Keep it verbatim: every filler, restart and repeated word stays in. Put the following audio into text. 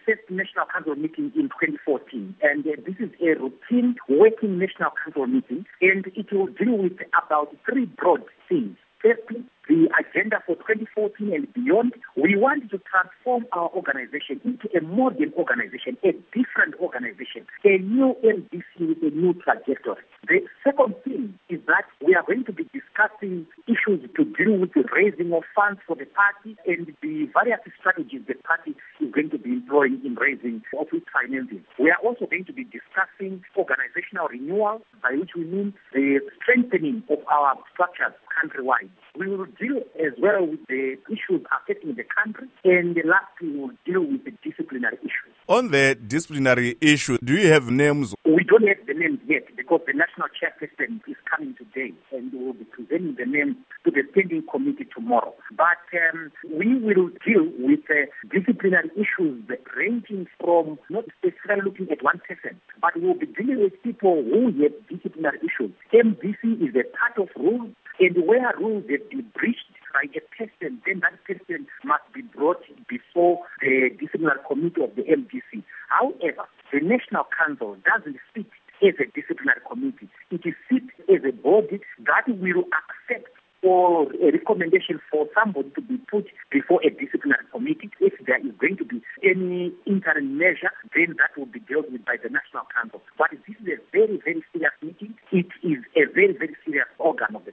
first National Council meeting in twenty fourteen, and uh, this is a routine working National Council meeting, and it will deal with about three broad themes. Firstly, the agenda for twenty fourteen and beyond. We want to transform our organization into a modern organization, a different organization, a new M D C with a new trajectory. The second thing is that we are going to be discussing issues to deal with the raising of funds for the party and the various strategies the party is going to be employing in raising of its financing. We are also going to be discussing organizational renewal, by which we mean the strengthening of our structures countrywide. We will deal as well with the issues affecting the country, and lastly, we will deal with the disciplinary issues. On the disciplinary issue, do you have names? We don't have the names yet because the national chairperson is coming today, and we will be presenting the names to the standing committee tomorrow. But um, we will deal with uh, disciplinary issues ranging from not specifically looking at one person, but we will be dealing with people who have disciplinary issues. M D C is a part of rules, and where rules have been breached by a person, then that person must be brought before the disciplinary committee of the M D C. However, the National Council doesn't sit as a disciplinary committee. It is sit as a body that will accept or a recommendation for somebody to be put before a disciplinary committee. If there is going to be any interim measure, then that will be dealt with by the National Council. But this is a very, very serious meeting. It is a very, very serious organ of the